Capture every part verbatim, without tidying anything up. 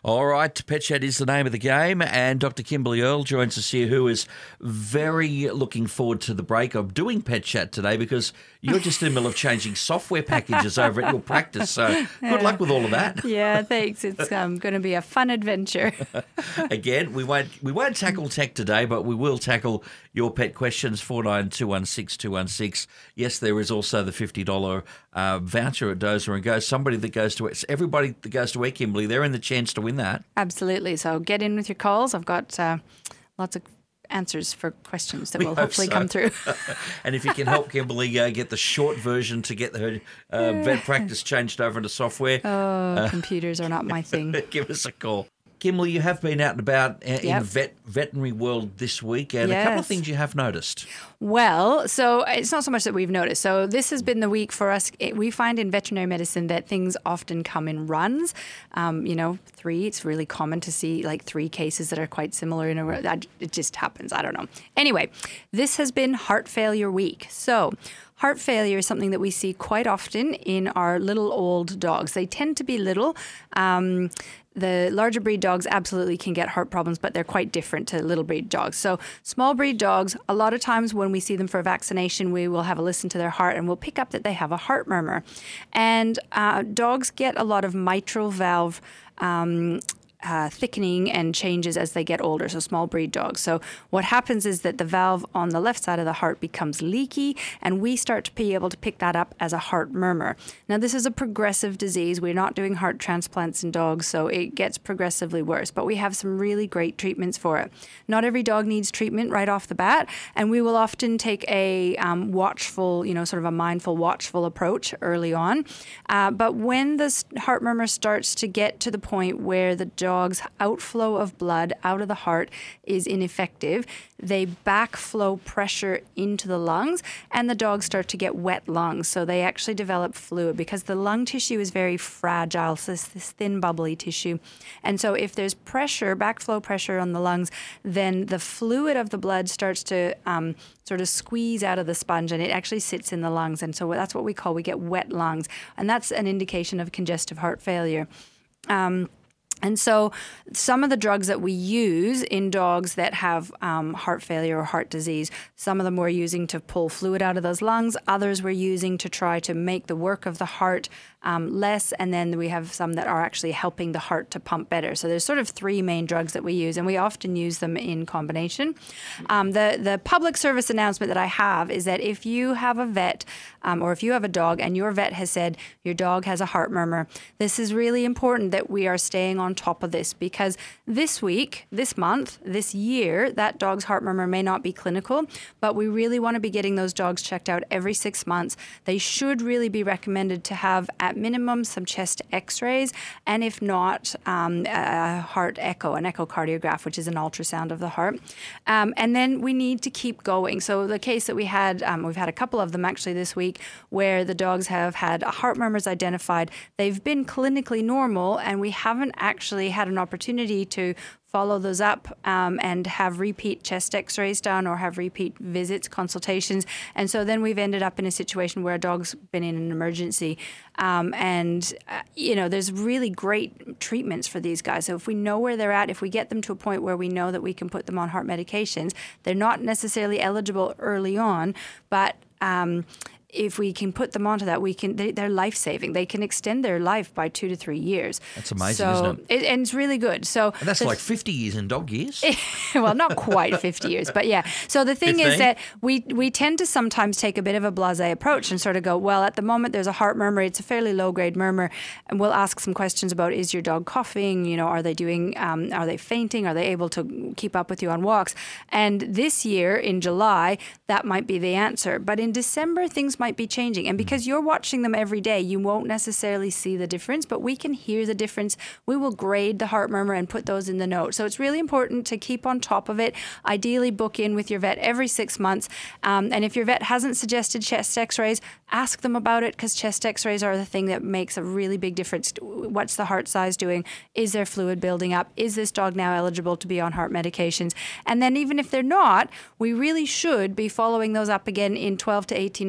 All right, Pet Chat is the name of the game, and Doctor Kimberly Earl joins us here, who is very looking forward to the break of doing Pet Chat today because you're just in the middle of changing software packages over at your practice. So good luck with all of that. Yeah, thanks. It's um, going to be a fun adventure. Again, we won't we won't tackle tech today, but we will tackle your pet questions. Four nine two one six two one six. Yes, there is also the fifty dollars uh, voucher at Dozer and Go. Somebody that goes to it, everybody that goes to Where Kimberly, they're in the chance to win that. Absolutely. So get in with your calls. I've got uh, lots of answers for questions that We will hope hopefully so. come through. And if you can help Kimberly uh, get the short version to get her uh, vet practice changed over into software, Oh, uh, computers are not my thing. give us a call. Kimberly, you have been out and about uh, in Yep. the vet, veterinary world this week, and a couple of Yes. things you have noticed. Well, so it's not so much that we've noticed. So this has been the week for us. It, we find in veterinary medicine that things often come in runs. Um, you know, three, it's really common to see like three cases that are quite similar in a row. That- It just happens. I don't know. Anyway, this has been heart failure week. So heart failure is something that we see quite often in our little old dogs. They tend to be little. Um, The larger breed dogs absolutely can get heart problems, but they're quite different to little breed dogs. So small breed dogs, a lot of times when we see them for a vaccination, we will have a listen to their heart and we'll pick up that they have a heart murmur. And uh, dogs get a lot of mitral valve um, Uh, thickening and changes as they get older, so small breed dogs. So what happens is that the valve on the left side of the heart becomes leaky, and we start to be able to pick that up as a heart murmur. Now, this is a progressive disease. We're not doing heart transplants in dogs, so it gets progressively worse, but we have some really great treatments for it. Not every dog needs treatment right off the bat, and we will often take a um, watchful, you know, sort of a mindful, watchful approach early on. Uh, but when the s- heart murmur starts to get to the point where the dog dog's outflow of blood out of the heart is ineffective, they backflow pressure into the lungs and the dogs start to get wet lungs. So they actually develop fluid because the lung tissue is very fragile, so it's this thin bubbly tissue. And so if there's pressure, backflow pressure on the lungs, then the fluid of the blood starts to um, sort of squeeze out of the sponge and it actually sits in the lungs. And so that's what we call, we get wet lungs. And that's an indication of congestive heart failure. Um, And so some of the drugs that we use in dogs that have um, heart failure or heart disease, some of them we're using to pull fluid out of those lungs. Others we're using to try to make the work of the heart um, less. And then we have some that are actually helping the heart to pump better. So there's sort of three main drugs that we use, and we often use them in combination. Um, the, the public service announcement that I have is that if you have a vet um, or if you have a dog and your vet has said your dog has a heart murmur, this is really important that we are staying on top of this, because this week, this month, this year, that dog's heart murmur may not be clinical, but we really want to be getting those dogs checked out every six months. They should really be recommended to have at minimum some chest x-rays, and if not, um, a heart echo, an echocardiograph, which is an ultrasound of the heart. Um, and then we need to keep going. So the case that we had, um, we've had a couple of them actually this week, where the dogs have had heart murmurs identified. They've been clinically normal, and we haven't actually actually had an opportunity to follow those up um, and have repeat chest x-rays done or have repeat visits, consultations. And so then we've ended up in a situation where a dog's been in an emergency. Um, and, uh, you know, there's really great treatments for these guys. So if we know where they're at, if we get them to a point where we know that we can put them on heart medications, they're not necessarily eligible early on, but um, if we can put them onto that, we can. They, they're life saving. They can extend their life by two to three years. That's amazing, so, isn't it? it? And it's really good. So And that's the, like fifty years in dog years. well, not quite fifty years, but yeah. So the thing fifteen? is that we we tend to sometimes take a bit of a blasé approach and sort of go, well, at the moment there's a heart murmur. It's a fairly low grade murmur, and we'll ask some questions about: is your dog coughing? You know, are they doing? Um, are they fainting? Are they able to keep up with you on walks? And this year in July, that might be the answer. But in December, things might be changing, and because you're watching them every day, you won't necessarily see the difference, but we can hear the difference. We will grade the heart murmur and put those in the note. So it's really important to keep on top of it. Ideally, book in with your vet every six months. Um, and if your vet hasn't suggested chest x-rays, ask them about it, because chest x-rays are the thing that makes a really big difference. What's the heart size doing? Is there fluid building up? Is this dog now eligible to be on heart medications? And then even if they're not, we really should be following those up again in twelve to eighteen months. Let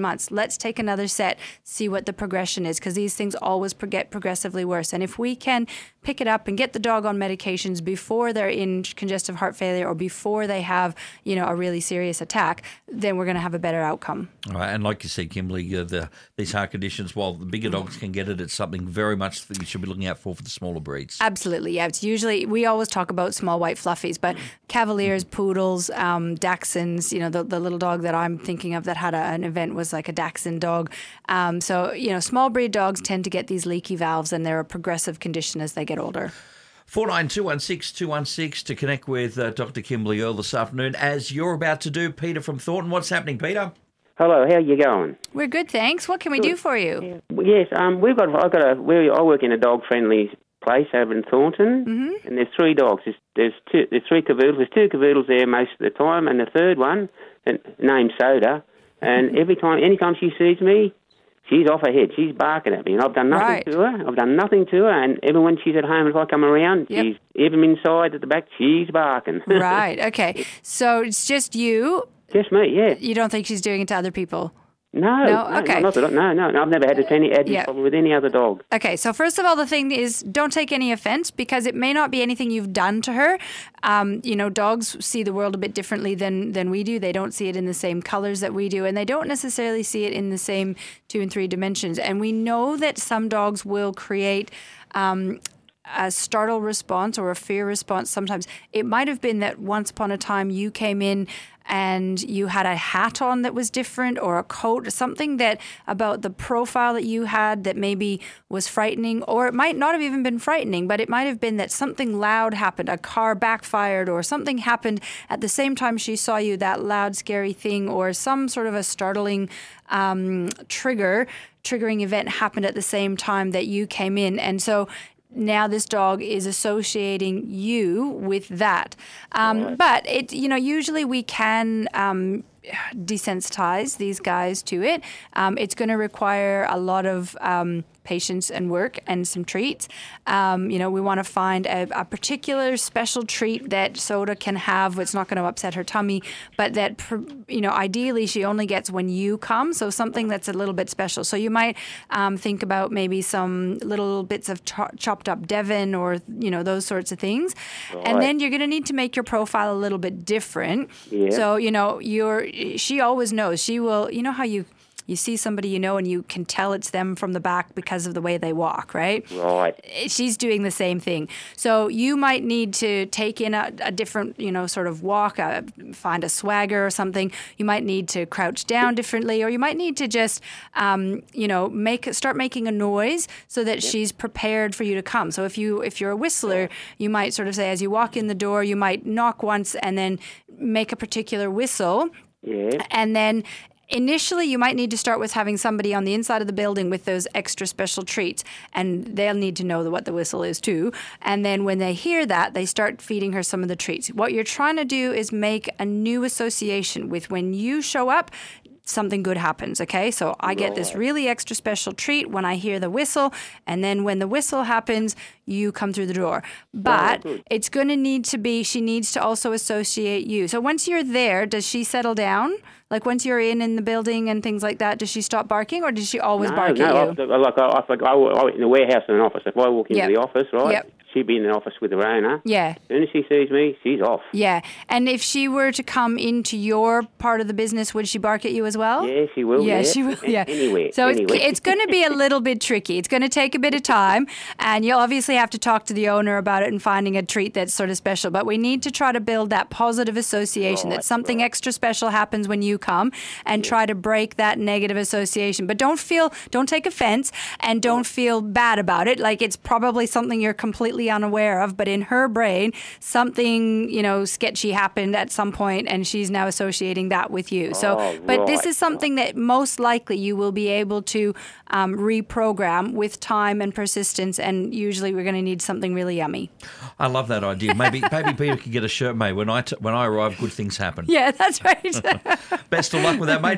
let's take another set, see what the progression is, because these things always get progressively worse. And if we can pick it up and get the dog on medications before they're in congestive heart failure or before they have, you know, a really serious attack, then we're going to have a better outcome. All right, and like you said, Kimberly, uh, the, these heart conditions, while the bigger dogs can get it, it's something very much that you should be looking out for for the smaller breeds. Absolutely, yeah. It's usually, we always talk about small white fluffies, but Cavaliers, Poodles, um, Dachshunds, you know, the, the little dog that I'm thinking of that had a, an event was like a Dachshund dog. Um, so, you know, small breed dogs tend to get these leaky valves, and they're a progressive condition as they get older. four nine two one six two one six to connect with uh, Doctor Kimberly Earle this afternoon, as you're about to do. Peter from Thornton. What's happening, Peter? Hello, how you going? We're good, thanks. What can we do for you? Yes, um, we've got. I've got a. We, I work in a dog-friendly place over in Thornton, mm-hmm. and there's three dogs. There's, there's two. There's three cavoodles. There's two cavoodles there most of the time, and the third one, and, named Soda, and every time, anytime she sees me, she's off her head. She's barking at me, and I've done nothing right. to her. I've done nothing to her, and even when she's at home, if I come around, yep. she's even inside at the back, she's barking. Right. Okay. So it's just you. Just me. Yeah. You don't think she's doing it to other people? No, no, no, okay. not, not, no, no, no. I've never had this, any, had this yeah. problem with any other dog. Okay, so first of all, the thing is, don't take any offense, because it may not be anything you've done to her. Um, you know, dogs see the world a bit differently than than we do. They don't see it in the same colors that we do, and they don't necessarily see it in the same two and three dimensions. And we know that some dogs will create Um, a startle response or a fear response. Sometimes it might have been that once upon a time you came in and you had a hat on that was different, or a coat, something that about the profile that you had that maybe was frightening, or it might not have even been frightening, but it might have been that something loud happened, a car backfired, or something happened at the same time she saw you, that loud, scary thing, or some sort of a startling um, trigger, triggering event happened at the same time that you came in. And so now this dog is associating you with that. Um, right. But it, you know, usually we can um, desensitize these guys to it. Um, it's going to require a lot of um, patience and work and some treats. Um, you know, we want to find a, a particular special treat that Soda can have. It's not going to upset her tummy, but that, you know, ideally she only gets when you come. So something that's a little bit special. So you might um, think about maybe some little bits of cho- chopped up Devon, or, you know, those sorts of things. Right. And then you're going to need to make your profile a little bit different. Yeah. So, you know, you're, she always knows. She will, you know how you... You see somebody you know and you can tell it's them from the back because of the way they walk, right? Right. She's doing the same thing. So you might need to take in a, a different, you know, sort of walk, uh, find a swagger or something. You might need to crouch down differently, or you might need to just, um, you know, make start making a noise so that yep. she's prepared for you to come. So if, you, if you're a whistler, you might sort of say, as you walk in the door, you might knock once and then make a particular whistle. Yeah. And then initially, you might need to start with having somebody on the inside of the building with those extra special treats, and they'll need to know what the whistle is too. And then when they hear that, they start feeding her some of the treats. What you're trying to do is make a new association with when you show up, something good happens, okay? So I get this really extra special treat when I hear the whistle, and then when the whistle happens, you come through the door. But oh, it's going to need to be, she needs to also associate you. So once you're there, does she settle down? Like once you're in in the building and things like that, does she stop barking, or does she always no, bark no, at you? I, like I, I, I, I in the warehouse and an office. If I walk into yep. the office, right, yep. she'd be in the office with her owner. Yeah. As soon as she sees me, she's off. Yeah. And if she were to come into your part of the business, would she bark at you as well? Yeah, she will. Yeah, yeah. she will. Yeah. Anyway. So anyway. it's, it's going to be a little bit tricky. It's going to take a bit of time, and you'll obviously have to talk to the owner about it and finding a treat that's sort of special. But we need to try to build that positive association, right, that something right. extra special happens when you come, and yeah. try to break that negative association. But don't feel, don't take offense, and don't feel bad about it. Like it's probably something you're completely unaware of, but in her brain, something, you know, sketchy happened at some point, and she's now associating that with you. So, oh, but right. this is something that most likely you will be able to um, reprogram with time and persistence, and usually we're going to need something really yummy. I love that idea. Maybe maybe Peter could get a shirt made. When I, t- when I arrive, good things happen. Yeah, that's right. Best of luck with that, mate.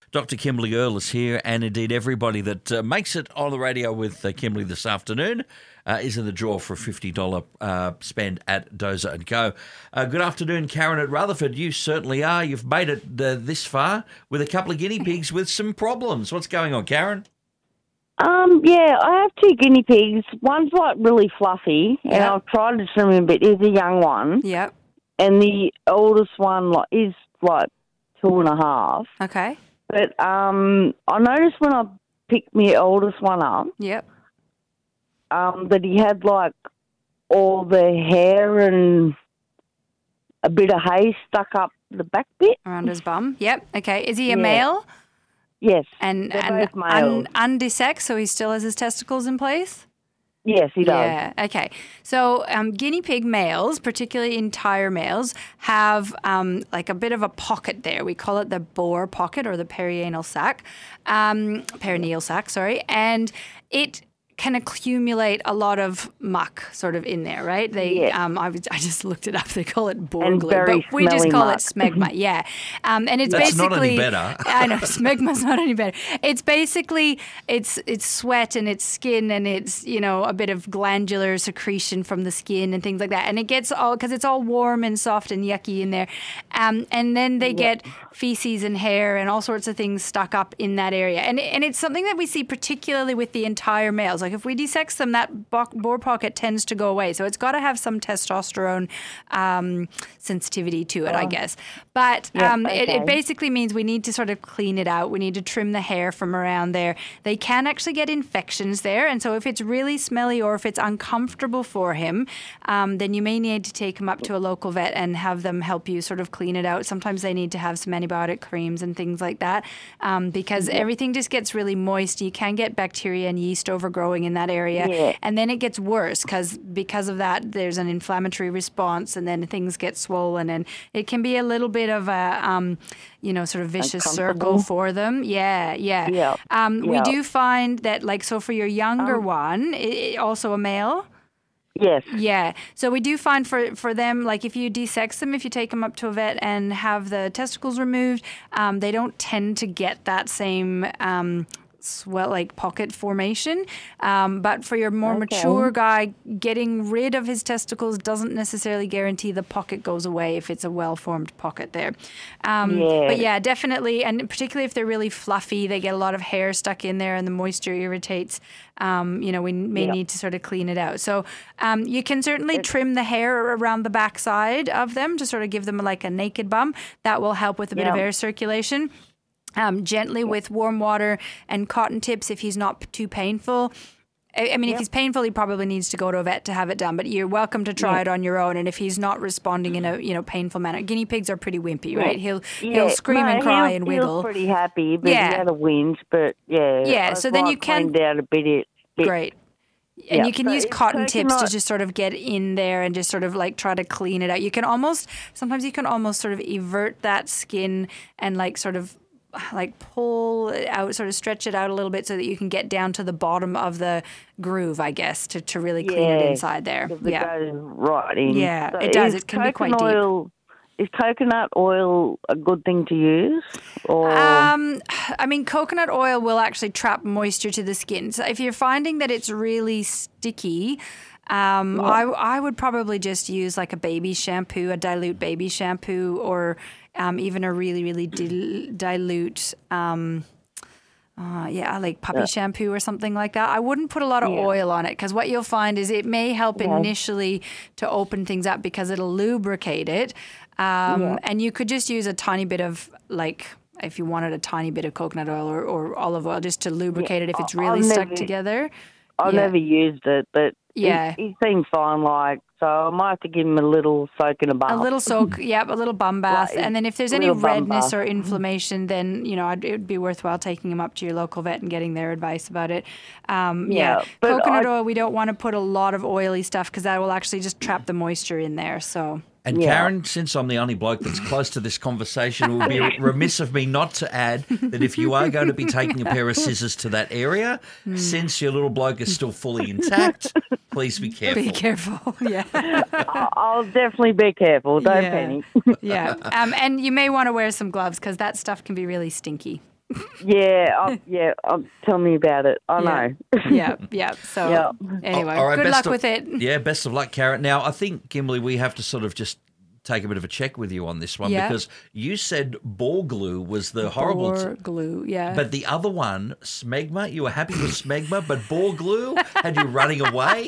Doctor Kimberly Earle is here, and indeed everybody that uh, makes it on the radio with uh, Kimberly this afternoon uh, is in the draw for a fifty dollars uh, spend at Dozer and Co. Uh, good afternoon, Karen at Rutherford. You certainly are. You've made it uh, this far with a couple of guinea pigs with some problems. What's going on, Karen? Um, yeah, I have two guinea pigs. One's like really fluffy, and Yeah. I've tried to trim him, but he's a young one. Yep. And the oldest one like is like two and a half. Okay. But um, I noticed when I picked my oldest one up, Yep. um, that he had like all the hair and a bit of hay stuck up the back bit. Around his bum. Yep. Okay. Is he a Yeah. male? Yes, And they're and both males. un, undesexed, so he still has his testicles in place? Yes, he does. Yeah. Okay. So um, guinea pig males, particularly entire males, have um, like a bit of a pocket there. We call it the Bohr pocket or the perianal sac, um, perineal sac. Sorry, and it can accumulate a lot of muck sort of in there, right? They, Yeah. um, I, was, I just looked it up. They call it Bohr And glue, very but we just smelly call muck. it smegma. Yeah, um, and it's That's not basically any better. I know smegma's not any better. It's basically it's it's sweat and it's skin and it's you know a bit of glandular secretion from the skin and things like that. And it gets all because it's all warm and soft and yucky in there. Um, and then they get feces and hair and all sorts of things stuck up in that area. And and it's something that we see particularly with the entire males. Like if we desex them, that bo- Bohr pocket tends to go away. So it's got to have some testosterone um, sensitivity to it, I guess. But Yeah, um, it, it okay. basically means we need to sort of clean it out. We need to trim the hair from around there. They can actually get infections there. And so if it's really smelly or if it's uncomfortable for him, um, then you may need to take him up to a local vet and have them help you sort of clean it out. Sometimes they need to have some antibiotic creams and things like that um, because everything just gets really moist. You can get bacteria and yeast overgrowing in that area. Yeah. And then it gets worse because because of that, there's an inflammatory response and then things get swollen. And it can be a little bit of a, um, you know, sort of vicious circle Uncomfortable. for them. Yeah, yeah. Yeah, Um, We yeah. do find that, like, so for your younger Um, one, i i- also a male? Yes. Yeah. So we do find for, for them, like if you desex them, if you take them up to a vet and have the testicles removed, um, they don't tend to get that same um, swell, like pocket formation. Um, but for your more Okay. mature guy, getting rid of his testicles doesn't necessarily guarantee the pocket goes away if it's a well-formed pocket there. Um, Yeah. But yeah, definitely. And particularly if they're really fluffy, they get a lot of hair stuck in there and the moisture irritates. Um, you know, we may Yeah. need to sort of clean it out. So um, you can certainly trim the hair around the backside of them to sort of give them like a naked bum. That will help with a bit of Yeah. air circulation. Um, gently with warm water and cotton tips if he's not p- too painful. I I mean, if Yep. he's painful, he probably needs to go to a vet to have it done. But you're welcome to try Yeah. it on your own. And if he's not responding in a you know painful manner, guinea pigs are pretty wimpy, right? He'll Yeah. he'll scream No, and cry he and was- He wiggle. was pretty happy, but Yeah. he had a whinge, but yeah. Yeah, I so then you like can- cleaned out a bit. It, bit Great. And Yeah, you can so use it's cotton tips to coconut- just sort of get in there and just sort of like try to clean it out. You can almost, sometimes you can almost sort of evert that skin and like sort of like pull it out, sort of stretch it out a little bit so that you can get down to the bottom of the groove, I guess, to, to really clean it Yeah, inside there. 'cause it Yeah. goes right in. Yeah, it does. is It can be quite coconut deep. oil, Is coconut oil a good thing to use? Or Um, I mean, coconut oil will actually trap moisture to the skin. So if you're finding that it's really sticky, um, I, I would probably just use like a baby shampoo, a dilute baby shampoo, or um, even a really, really dil- dilute, um, uh, yeah, like puppy shampoo or something like that. I wouldn't put a lot of Yeah. oil on it because what you'll find is it may help Yeah. initially to open things up because it'll lubricate it. Um, Yeah. And you could just use a tiny bit of like, if you wanted a tiny bit of coconut oil or, or olive oil just to lubricate it if it's I- really I've stuck never- together. I've yeah. never used it, but Yeah. he, he seemed fine. Like, so I might have to give him a little soak in a bath. A little soak, yeah, a little bum bath. Right, And then if there's a any little bum redness bath. or inflammation, then, you know, I'd- it would be worthwhile taking him up to your local vet and getting their advice about it. Um, yeah. Yeah, but Coconut I- oil, we don't want to put a lot of oily stuff because that will actually just trap the moisture in there. So, And Yeah. Karen, since I'm the only bloke that's close to this conversation, it would be remiss of me not to add that if you are going to be taking a pair of scissors to that area, since your little bloke is still fully intact, please be careful. be careful. Yeah. I- I'll definitely be careful. Don't Yeah. panic. Yeah. Um, and you may want to wear some gloves because that stuff can be really stinky. Yeah, I, yeah. Um, tell me about it. I Yeah. know. Yeah, yeah. So Yeah. anyway, All right, good best luck of- with it. Yeah, best of luck, Karen. Now, I think, Kimberly, we have to sort of just take a bit of a check with you on this one Yeah. because you said ball glue was the horrible... Or glue, yeah. But the other one, smegma, you were happy with smegma, but ball glue had you running away?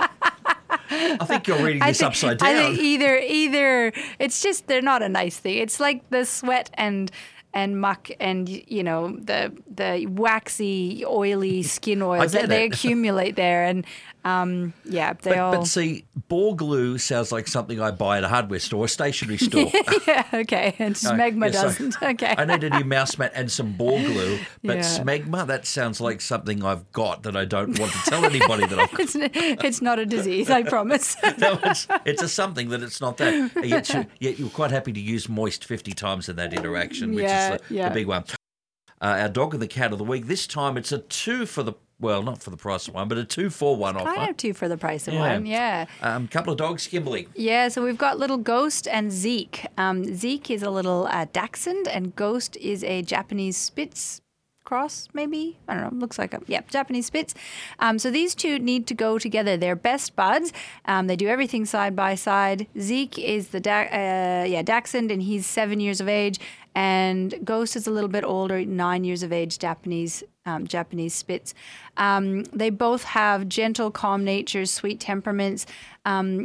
I think you're reading I this think- upside I down. think either either it's just they're not a nice thing. It's like the sweat and and muck and you know the the waxy oily skin oils get that they it. accumulate there and um, yeah they But, all but see, ball glue sounds like something I buy at a hardware store, a stationery store. yeah okay and smegma Yeah, so doesn't okay I need a new mouse mat and some ball glue, but Yeah. smegma, that sounds like something I've got that I don't want to tell anybody that I've got. it's, it's not a disease, I promise. No, it's, it's a something that it's not that. Yet, you, yet you're quite happy to use moist fifty times in that interaction, which Yeah, is the, yeah. the big one. Uh, our dog and the cat of the week. This time it's a two for the, well, not for the price of one, but a two for one offer. Kind of two for the price of Yeah. one, yeah. A um, couple of dogs, Kimberly. Yeah, so we've got little Ghost and Zeke. Um, Zeke is a little uh, Dachshund, and Ghost is a Japanese Spitz cross, maybe? I don't know. Looks like a, yeah, Japanese Spitz. Um, so these two need to go together. They're best buds. Um, they do everything side by side. Zeke is the da- uh, yeah Dachshund, and he's seven years of age. And Ghost is a little bit older, nine years of age, Japanese um, Japanese Spitz. Um, they both have gentle, calm natures, sweet temperaments. Um,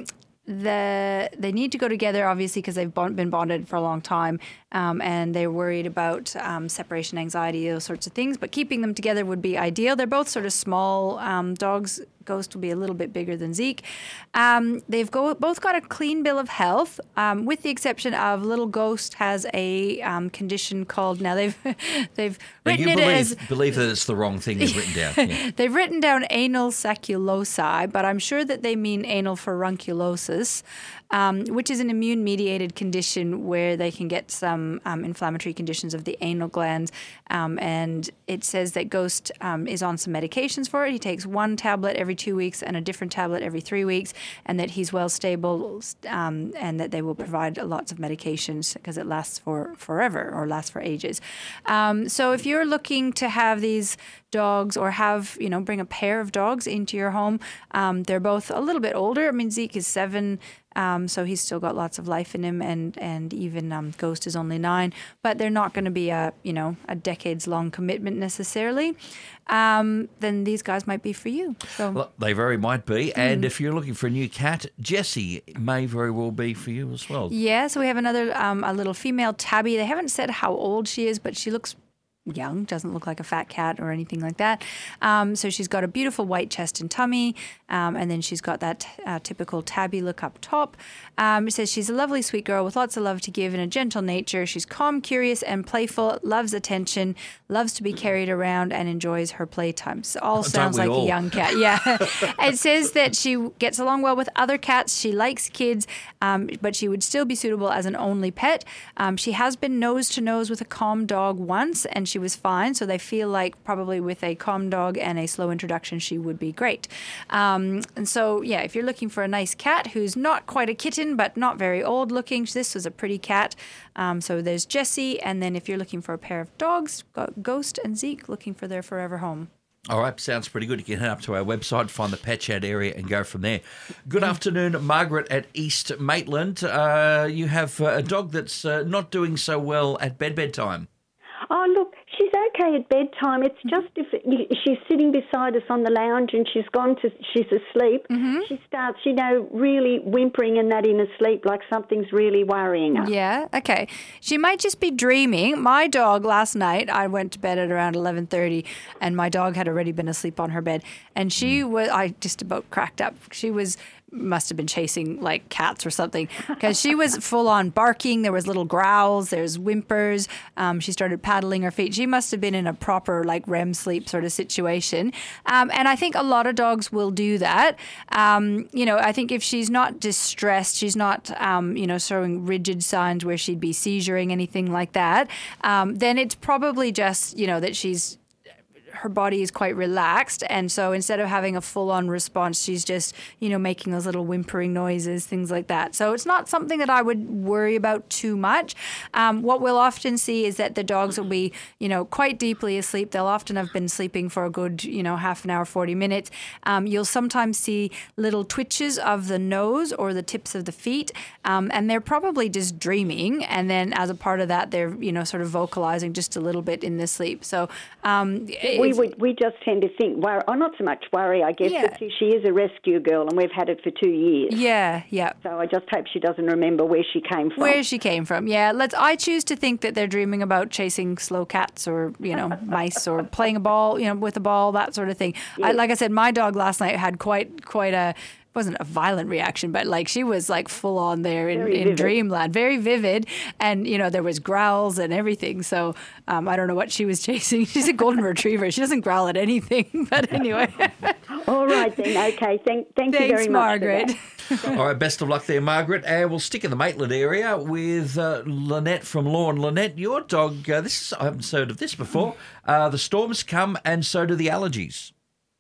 the they need to go together, obviously, because they've bond, been bonded for a long time, um, and they're worried about um, separation anxiety, those sorts of things. But keeping them together would be ideal. They're both sort of small um, dogs. Ghost will be a little bit bigger than Zeke. Um, they've go, both got a clean bill of health, um, with the exception of little Ghost has a um, condition called, now they've they've Now, written you it believe, as believe that it's the wrong thing they've written down. Yeah. they've written down anal sacculosi, but I'm sure that they mean anal furunculosis, um, which is an immune-mediated condition where they can get some um, inflammatory conditions of the anal glands. Um, and it says that Ghost um, is on some medications for it. He takes one tablet every two weeks and a different tablet every three weeks, and that he's well stable, um, and that they will provide lots of medications because it lasts for forever or lasts for ages. Um, so if you're looking to have these dogs or have, you know, bring a pair of dogs into your home, um, they're both a little bit older. I mean, Zeke is seven, um, so he's still got lots of life in him, and and even um, Ghost is only nine. But they're not going to be a, you know, a decades long commitment necessarily. Um, then these guys might be for you. So Well, they very might be. And if you're looking for a new cat, Jessie may very well be for you as well. yeah, so we have another um, a little female tabby. They haven't said how old she is, but she looks young, doesn't look like a fat cat or anything like that. Um, so she's got a beautiful white chest and tummy, um, and then she's got that uh, typical tabby look up top. Um, it says she's a lovely, sweet girl with lots of love to give and a gentle nature. She's calm, curious, and playful, loves attention, loves to be carried around, and enjoys her playtime. So all sounds we like all? a young cat. Yeah. It says that she gets along well with other cats. She likes kids, um, but she would still be suitable as an only pet. Um, she has been nose to nose with a calm dog once, and she was fine. So they feel like probably with a calm dog and a slow introduction, she would be great. Um, and so, yeah, if you're looking for a nice cat who's not quite a kitten, but not very old looking, this was a pretty cat. Um, so there's Jessie. And then if you're looking for a pair of dogs, got Ghost and Zeke looking for their forever home. All right, sounds pretty good. You can head up to our website, find the Pet Chat area and go from there. Good afternoon, Margaret at East Maitland. Uh, you have uh, a dog that's uh, not doing so well at bed bedtime. Oh, look, she's okay at bedtime. It's just if you, she's sitting beside us on the lounge and she's gone to, she's asleep, mm-hmm. she starts, you know, really whimpering and that in her sleep like something's really worrying her. Yeah, okay. She might just be dreaming. My dog last night, I went to bed at around eleven thirty, and my dog had already been asleep on her bed. And she was, I just about cracked up. She was... must have been chasing like cats or something, because she was full on barking. There was little growls, there's whimpers. Um, she started paddling her feet. She must have been in a proper like R E M sleep sort of situation. Um, and I think a lot of dogs will do that. Um, you know, I think if she's not distressed, she's not, um, you know, showing rigid signs where she'd be seizuring, anything like that, um, then it's probably just, you know, that she's her body is quite relaxed, and so instead of having a full-on response, she's just, you know, making those little whimpering noises, things like that. So it's not something that I would worry about too much. Um, what we'll often see is that the dogs will be, you know, quite deeply asleep. They'll often have been sleeping for a good, you know, half an hour, forty minutes. Um, you'll sometimes see little twitches of the nose or the tips of the feet, um, and they're probably just dreaming. And then as a part of that, they're, you know, sort of vocalizing just a little bit in the sleep. So um, we would we just tend to think, worry, oh, not so much worry, I guess, Yeah. but she is a rescue girl, and we've had it for two years. yeah, yeah. So I just hope she doesn't remember where she came from. Where she came from, yeah. Let's. I choose to think that they're dreaming about chasing slow cats or, you know, mice or playing a ball, you know, with a ball, that sort of thing. I, like I said, my dog last night had quite quite a. Wasn't a violent reaction, but like she was like full on there in, in dreamland, very vivid, and you know there was growls and everything. So um, I don't know what she was chasing. She's a golden retriever. She doesn't growl at anything. But anyway. All right then. Okay. Thank thank Thanks, you very much, Margaret. All right, best of luck there, Margaret. And we'll stick in the Maitland area with uh, Lynette from Lorne. Lynette, your dog, uh, this is, I haven't heard of this before. Uh, the storms come and so do the allergies.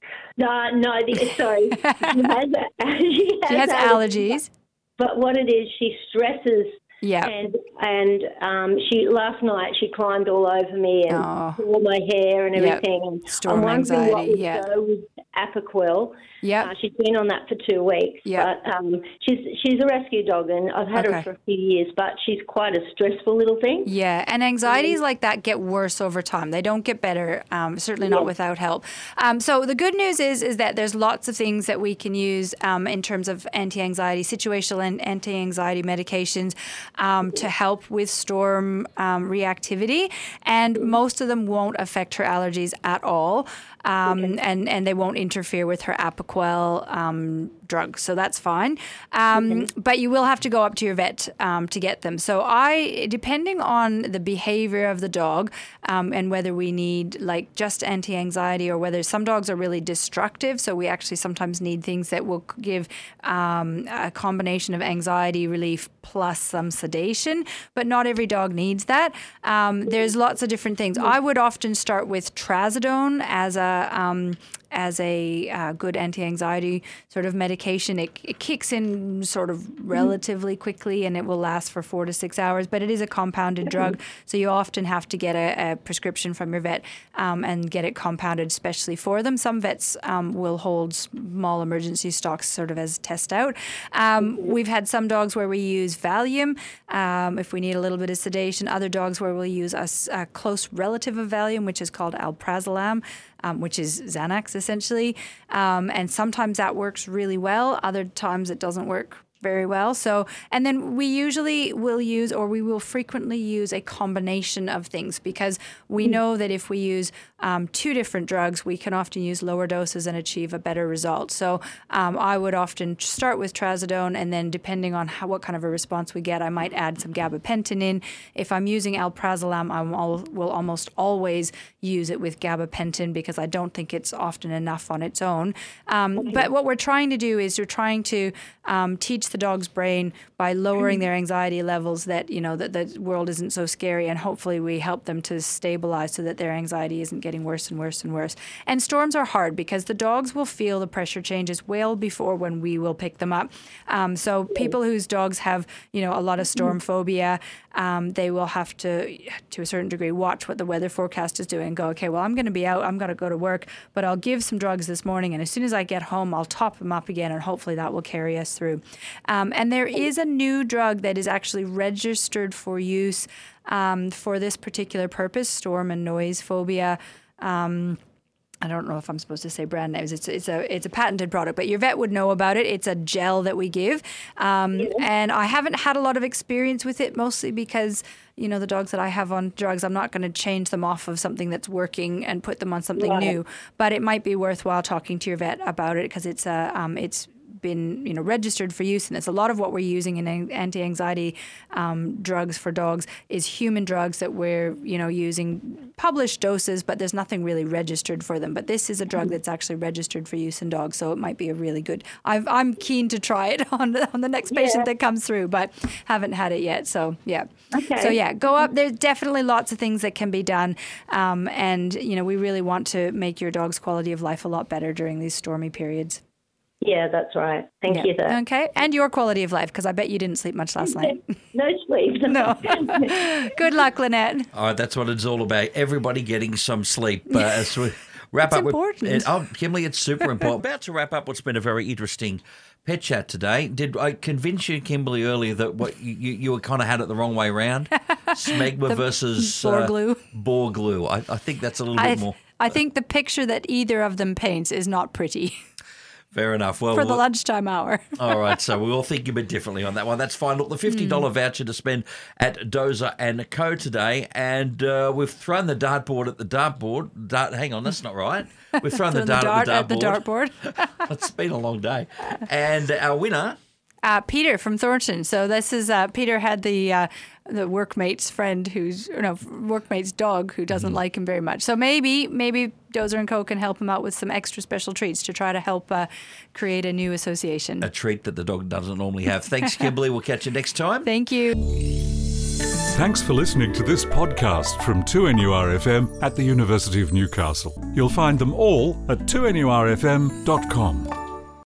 No, no, the, sorry. She has, she has, She has allergies. But what it is, she stresses. Yeah. And and um, she last night she climbed all over me and Oh. all my hair and Yep. everything. And Storm I'm wondering what anxiety, would yeah. go with Apoquel. Yep. Uh, she's been on that for two weeks. Yep. But um, she's she's a rescue dog, and I've had Okay. her for a few years. But she's quite a stressful little thing. Yeah, and anxieties like that get worse over time. They don't get better, um, certainly not without help. Um, so the good news is is that there's lots of things that we can use um, in terms of anti-anxiety, situational and anti-anxiety medications um, to help with storm um, reactivity, and most of them won't affect her allergies at all. Um, and, and they won't interfere with her Apoquel um, drug, so that's fine. Um, Okay. But you will have to go up to your vet um, to get them. So I, depending on the behavior of the dog um, and whether we need like just anti-anxiety or whether some dogs are really destructive, so we actually sometimes need things that will give um, a combination of anxiety relief plus some sedation, but not every dog needs that. Um, there's lots of different things. I would often start with trazodone as a um, as a uh, good anti-anxiety sort of medication. It, it kicks in sort of relatively quickly and it will last for four to six hours, but it is a compounded drug. So you often have to get a, a prescription from your vet um, and get it compounded especially for them. Some vets um, will hold small emergency stocks sort of as test out. Um, we've had some dogs where we use Valium um, if we need a little bit of sedation. Other dogs where we'll use a, a close relative of Valium, which is called alprazolam. Um, which is Xanax essentially, um, and sometimes that works really well. Other times it doesn't work very well. So, and then we usually will use, or we will frequently use a combination of things because we know that if we use um, two different drugs, we can often use lower doses and achieve a better result. So um, I would often start with trazodone, and then depending on how, what kind of a response we get, I might add some gabapentin in. If I'm using alprazolam, I will almost always use it with gabapentin because I don't think it's often enough on its own. Um, but what we're trying to do is we're trying to um, teach the dog's brain by lowering their anxiety levels that, you know, that the world isn't so scary, and hopefully we help them to stabilize so that their anxiety isn't getting worse and worse and worse. And storms are hard because the dogs will feel the pressure changes well before when we will pick them up. Um, so people whose dogs have, you know, a lot of storm phobia, um, they will have to, to a certain degree, watch what the weather forecast is doing and go, okay, well, I'm going to be out, I'm going to go to work, but I'll give some drugs this morning, and as soon as I get home, I'll top them up again, and hopefully that will carry us through. Um, and there is a new drug that is actually registered for use um, for this particular purpose, storm and noise phobia. Um, I don't know if I'm supposed to say brand names. It's it's a it's a patented product, but your vet would know about it. It's a gel that we give, um, yeah. and I haven't had a lot of experience with it, mostly because, you know, the dogs that I have on drugs, I'm not going to change them off of something that's working and put them on something right. new. But it might be worthwhile talking to your vet about it because it's a um, it's been, you know, registered for use in this. A lot of what we're using in anti-anxiety um, drugs for dogs is human drugs that we're, you know, using published doses, but there's nothing really registered for them. But this is a drug that's actually registered for use in dogs, so it might be a really good. I've, I'm keen to try it on the, on the next patient Yeah. that comes through, but haven't had it yet. So yeah. Okay. So yeah, go up. There's definitely lots of things that can be done, um, and you know, we really want to make your dog's quality of life a lot better during these stormy periods. Yeah, that's right. Thank Yeah. you for that. Okay, and your quality of life, because I bet you didn't sleep much last night. No sleep. No. Good luck, Lynette. All right, that's what it's all about. Everybody getting some sleep. Uh, as we wrap It's up with- important. oh, Kimberly, it's super important. About to wrap up what's been a very interesting pet chat today. Did I convince you, Kimberly, earlier that what you, you, you were kind of had it the wrong way round? Smegma versus boar uh, glue. Boar glue. I, I think that's a little I, bit more. I think the picture that either of them paints is not pretty Fair enough. Well, for the we'll- lunchtime hour. all right, so we all think a bit differently on that one. That's fine. Look, the fifty dollars Hmm. voucher to spend at Dozer and Co today, and uh, we've thrown the dartboard at the dartboard. Dart, hang on, that's not right. We've thrown the Thrown dart, dart at the at dartboard. the dartboard. It's been a long day. And our winner, Uh, Peter from Thornton. So this is uh, Peter had the uh, the workmate's friend who's or no workmate's dog who doesn't like him very much. So maybe maybe Dozer and Co can help him out with some extra special treats to try to help uh, create a new association. a treat that the dog doesn't normally have. Thanks, Kimberly. We'll catch you next time. Thank you. Thanks for listening to this podcast from two N U R F M at the University of Newcastle. You'll find them all at two N U R F M dot com.